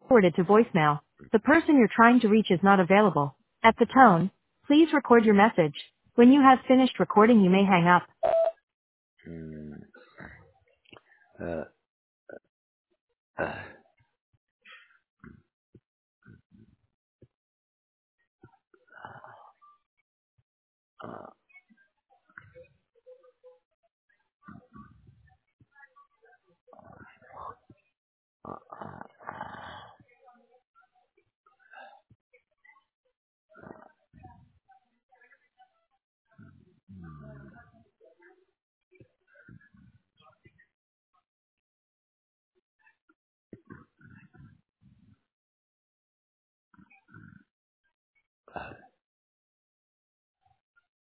forwarded to voicemail. The person you're trying to reach is not available. At the tone, please record your message. When you have finished recording, you may hang up. Mm, uh, uh, uh,